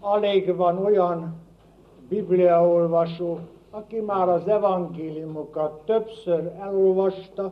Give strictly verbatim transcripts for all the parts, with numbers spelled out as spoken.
alig van olyan bibliaolvasó, aki már az evangéliumokat többször elolvasta,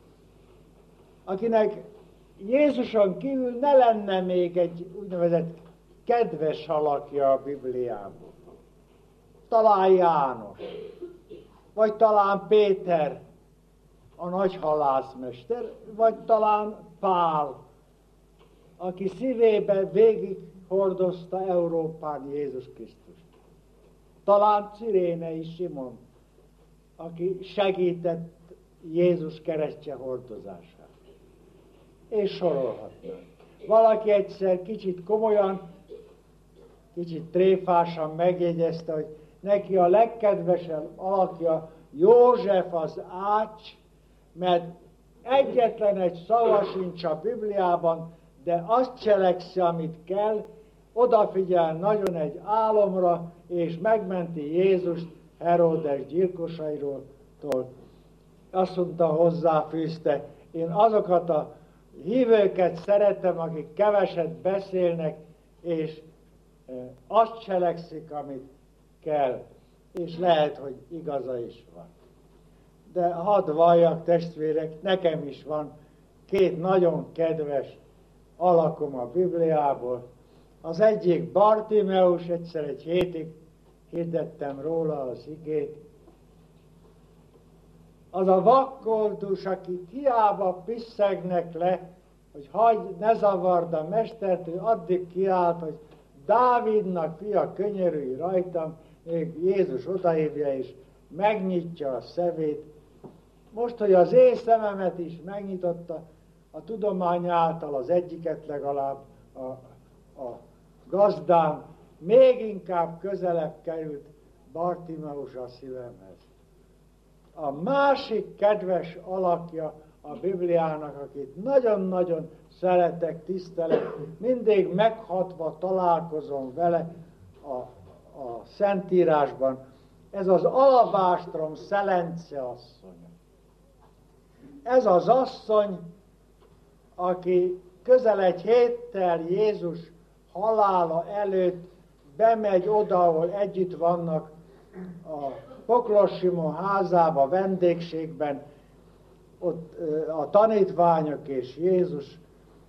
akinek Jézuson kívül ne lenne még egy úgynevezett kedves alakja a Bibliából. Talán János, vagy talán Péter, a nagy halászmester, vagy talán Pál, aki szívében végig hordozta Európán Jézus Krisztust. Talán Cirénei Simon, aki segített Jézus keresztje hordozását. És sorolhatnánk. Valaki egyszer kicsit komolyan, kicsit tréfásan megjegyezte, hogy neki a legkedvesebb alakja József az ács, mert egyetlen egy szava sincs a Bibliában, de azt cselekszi, amit kell, odafigyel nagyon egy álomra, és megmenti Jézust Heródes gyilkosairól. Azt mondta, hozzáfűzte, én azokat a hívőket szeretem, akik keveset beszélnek, és azt cselekszik, amit kell, és lehet, hogy igaza is van. De hadd valljak, testvérek, nekem is van két nagyon kedves alakom a Bibliából. Az egyik Bartimeus, egyszer egy hétig hirdettem róla az igét. Az a vakkoldus, akik hiába pisszegnek le, hogy hagyj, ne zavard a mestert, ő addig kiállt, hogy Dávidnak fia, könyörülj rajtam, még Jézus odahívja és megnyitja a szemét. Most, hogy az én szememet is megnyitotta, a tudomány által az egyiket legalább a, a gazdám, még inkább közelebb került Bartimeus a szívemhez. A másik kedves alakja a Bibliának, akit nagyon-nagyon szeretek, tisztelek, mindig meghatva találkozom vele a, a Szentírásban, ez az alabástrom Szelence asszonya. Ez az asszony, aki közel egy héttel Jézus halála előtt bemegy oda, ahol együtt vannak a Poklos Simon házába, vendégségben, ott a tanítványok és Jézus,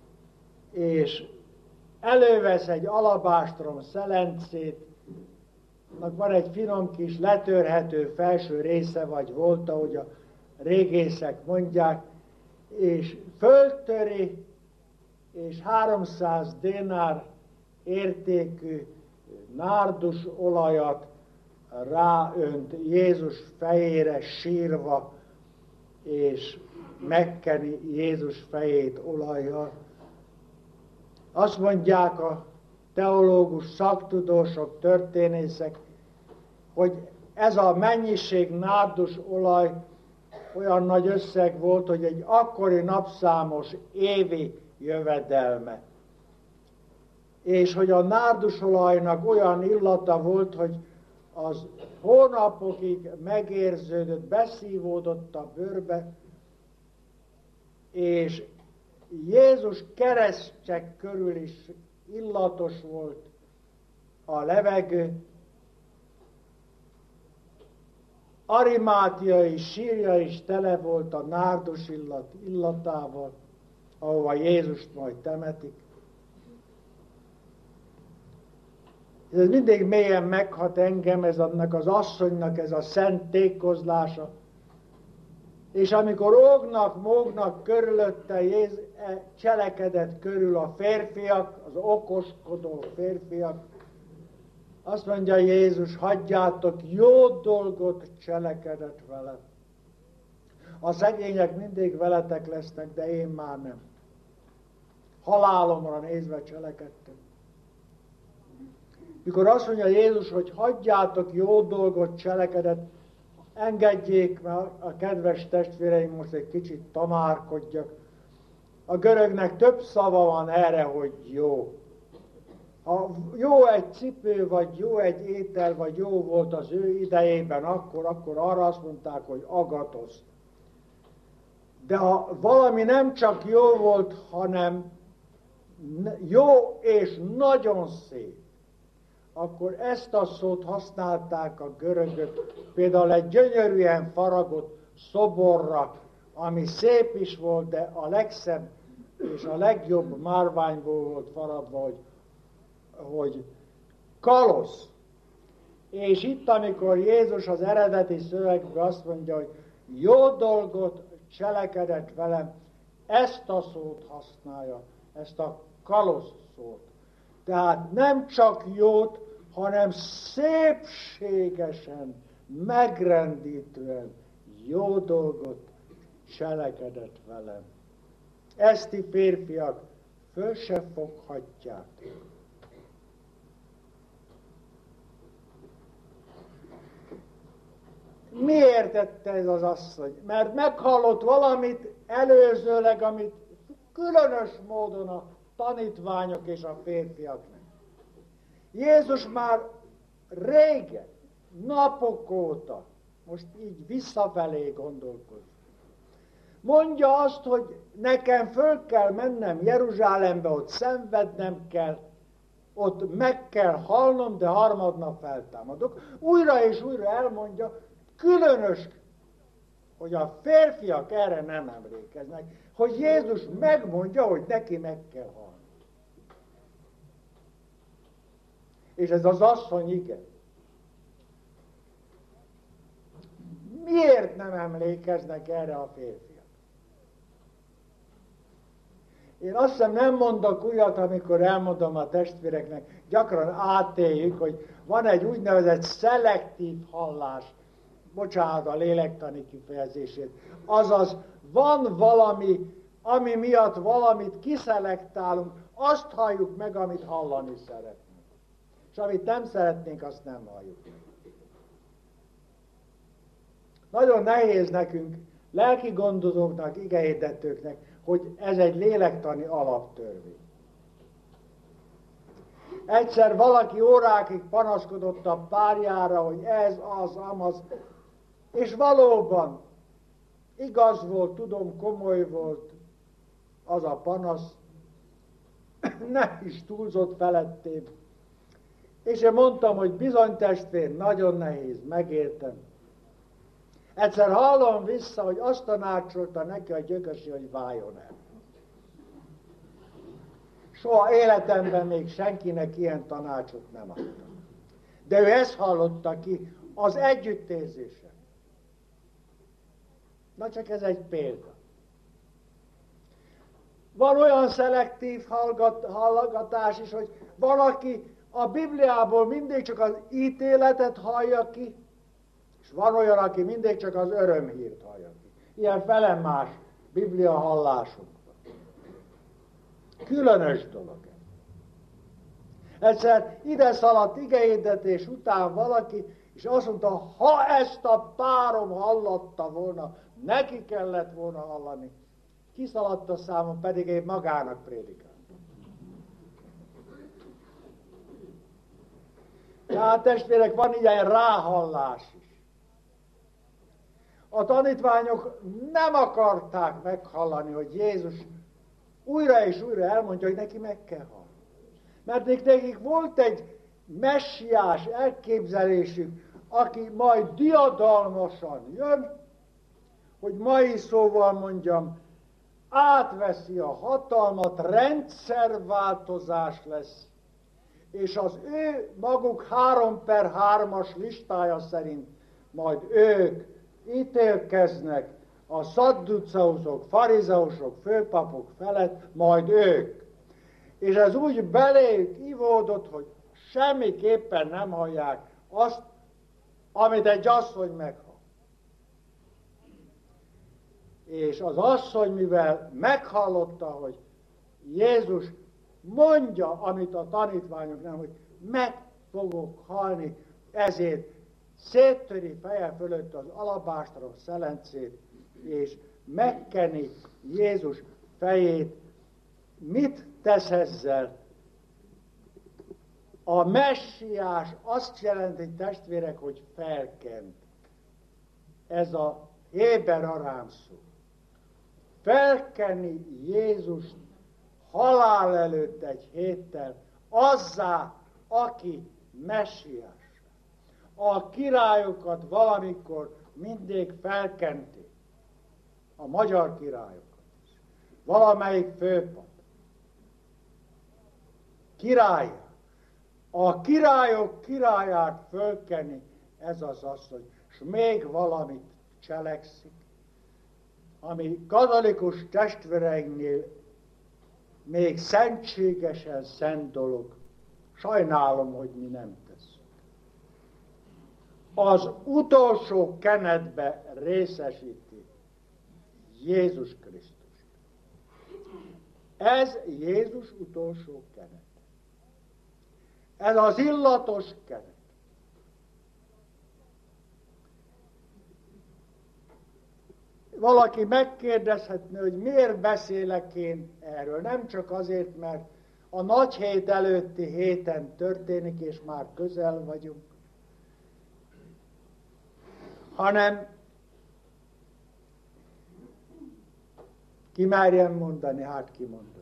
és elővesz egy alabástrom szelencét, annak van egy finom kis letörhető felső része, vagy volt, ahogy a régészek mondják, és föltöri, és háromszáz dénár értékű nárdus olajat ráönt Jézus fejére sírva, és megkeni Jézus fejét olajjal. Azt mondják a teológus, szaktudósok, történészek, hogy ez a mennyiség nárdus olaj olyan nagy összeg volt, hogy egy akkori napszámos évi jövedelme. És hogy a nárdusolajnak olyan illata volt, hogy az hónapokig megérződött, beszívódott a bőrbe, és Jézus keresztcsek körül is illatos volt a levegő. Arimátiai sírja is tele volt a nárdus illat, illatával, ahova Jézust majd temetik. Ez mindig mélyen meghat engem, ez annak az asszonynak ez a szent tékozlása. És amikor ógnak, mógnak körülötte, Jézus cselekedett körül a férfiak, az okoskodó férfiak, azt mondja Jézus, hagyjátok, jó dolgot cselekedett vele. A szegények mindig veletek lesznek, de én már nem. Halálomra nézve cselekedtem. Mikor azt mondja Jézus, hogy hagyjátok, jó dolgot cselekedett, engedjék, mert a kedves testvéreim most egy kicsit tanárkodjak. A görögnek több szava van erre, hogy jó. Ha jó egy cipő, vagy jó egy étel, vagy jó volt az ő idejében, akkor, akkor arra azt mondták, hogy agatosz. De ha valami nem csak jó volt, hanem jó és nagyon szép, akkor ezt a szót használták a görögök, például egy gyönyörűen faragott szoborra, ami szép is volt, de a legszebb és a legjobb márványból volt faragva, hogy, hogy kalosz. És itt, amikor Jézus az eredeti szövegben azt mondja, hogy jó dolgot cselekedett velem, ezt a szót használja, ezt a kalosz szót. Tehát nem csak jót, hanem szépségesen, megrendítően jó dolgot cselekedett velem. Ezt ti férfiak föl se foghatjátok. Miért tette ez az asszony? Mert meghallott valamit előzőleg, amit különös módon a tanítványok és a férfiaknak. Jézus már régen, napok óta, most így visszafelé gondolkozik, mondja azt, hogy nekem föl kell mennem Jeruzsálembe, ott szenvednem kell, ott meg kell halnom, de harmadnap feltámadok. Újra és újra elmondja, különös, hogy a férfiak erre nem emlékeznek, hogy Jézus megmondja, hogy neki meg kell halni. És ez az asszony igen. Miért nem emlékeznek erre a férfiak? Én azt hiszem nem mondok újat, amikor elmondom a testvéreknek, gyakran átéljük, hogy van egy úgynevezett szelektív hallás, bocsánat a lélektani kifejezését, azaz van valami, ami miatt valamit kiszelektálunk, azt halljuk meg, amit hallani szeretnénk. És amit nem szeretnénk, azt nem halljuk meg. Nagyon nehéz nekünk, lelki gondozóknak, igehirdetőknek, hogy ez egy lélektani alaptörvény. Egyszer valaki órákig panaszkodott a párjára, hogy ez, az, amaz, és valóban igaz volt, tudom, komoly volt az a panasz, nem is túlzott felettém. És én mondtam, hogy bizony testvér, nagyon nehéz, megértem. Egyszer hallom vissza, hogy azt tanácsolta neki a gyökösi, hogy váljon el. Soha életemben még senkinek ilyen tanácsot nem adtam. De ő ezt hallotta ki az együttérzésen. Na csak ez egy példa. Van olyan szelektív hallgat, hallgatás is, hogy valaki a Bibliából mindig csak az ítéletet hallja ki, és van olyan, aki mindig csak az örömhírt hallja ki. Ilyen felemás Biblia hallásunk van. Különös dolog ez. Egyszer ide szaladt igehirdetés után valaki, és azt mondta, ha ezt a párom hallatta volna, neki kellett volna hallani. Kiszaladt a számon, pedig én magának prédikáltam. Tehát testvérek, van ilyen ráhallás is. A tanítványok nem akarták meghallani, hogy Jézus újra és újra elmondja, hogy neki meg kell halni. Mert nekik volt egy messiás elképzelésük, aki majd diadalmasan jön, hogy mai szóval mondjam, átveszi a hatalmat, rendszerváltozás lesz, és az ő maguk három per hármas listája szerint majd ők ítélkeznek a szadduceusok, farizeusok, főpapok felett, majd ők. És ez úgy beléjük ivódott, hogy semmiképpen nem hallják azt, amit egy asszony meghall. És az asszony, mivel meghallotta, hogy Jézus mondja, amit a tanítványok nem, hogy meg fogok halni, ezért széttöri feje fölött az alabástros szelencét, és megkeni Jézus fejét. Mit tesz ezzel? A messiás azt jelenti, testvérek, hogy felkent. Ez a héber arám szó. Felkenni Jézust halál előtt egy héttel azzá, aki messiás. A királyokat valamikor mindig felkenték, a magyar királyokat is. Valamelyik főpap. Király. A királyok királyát fölkeni, ez az asszony, és még valamit cselekszik, ami katolikus testvéreinknél még szentségesen szent dolog. Sajnálom, hogy mi nem tesszük. Az utolsó kenetbe részesíti Jézus Krisztus. Ez Jézus utolsó kenet. Ez az illatos kenet. Valaki megkérdezhetné, hogy miért beszélek én erről. Nem csak azért, mert a nagy hét előtti héten történik, és már közel vagyunk, hanem ki merjem mondani, hát kimondom.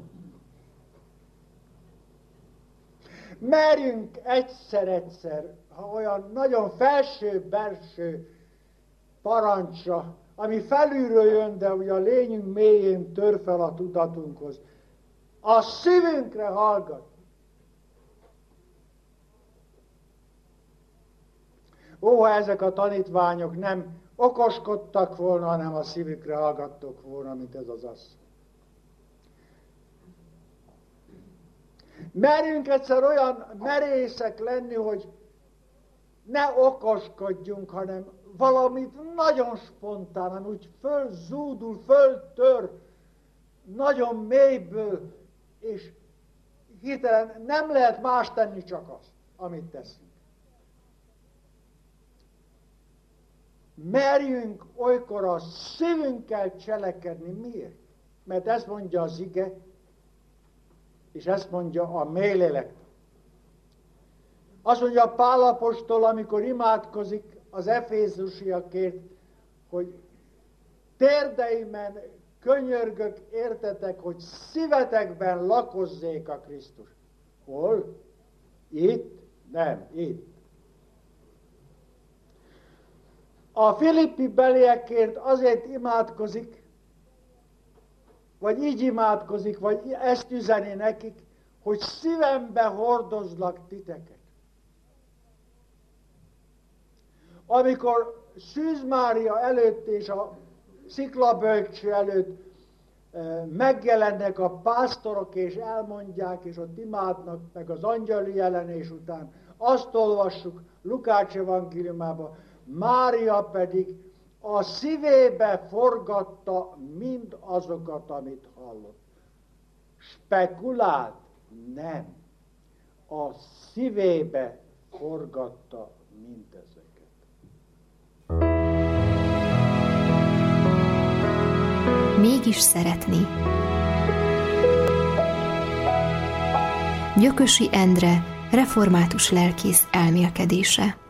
Merjünk egyszer-egyszer, ha olyan nagyon felső-belső parancsra, ami felülről jön, de ugye a lényünk mélyén tör fel a tudatunkhoz, a szívünkre hallgat. Ó, ha ezek a tanítványok nem okoskodtak volna, hanem a szívükre hallgattok volna, mint ez az asszony. Merjünk egyszer olyan merészek lenni, hogy ne okoskodjunk, hanem valamit nagyon spontánan, úgy fölzúdul, föltör, nagyon mélyből, és hirtelen nem lehet más tenni, csak azt, amit teszünk. Merjünk olykor a szívünkkel cselekedni. Miért? Mert ezt mondja az ige, és ezt mondja a mélélek. Azt mondja Pál apostol, amikor imádkozik az efézusiakért, hogy térdeimen könyörgök értetek, hogy szívetekben lakozzék a Krisztus. Hol? Itt? Nem, itt. A Filippi beliekért azért imádkozik, vagy így imádkozik, vagy ezt üzeni nekik, hogy szívembe hordozlak titeket. Amikor Szűz Mária előtt és a sziklabölcső előtt megjelennek a pásztorok, és elmondják, és ott imádnak, meg az angyali jelenés után, azt olvassuk Lukács evangéliumában, Mária pedig a szívébe forgatta mind azokat, amit hallott. Spekulált? Nem. A szívébe forgatta mindezeket. Mégis szeretni. Gyökösi Endre, református lelkész elmélkedése.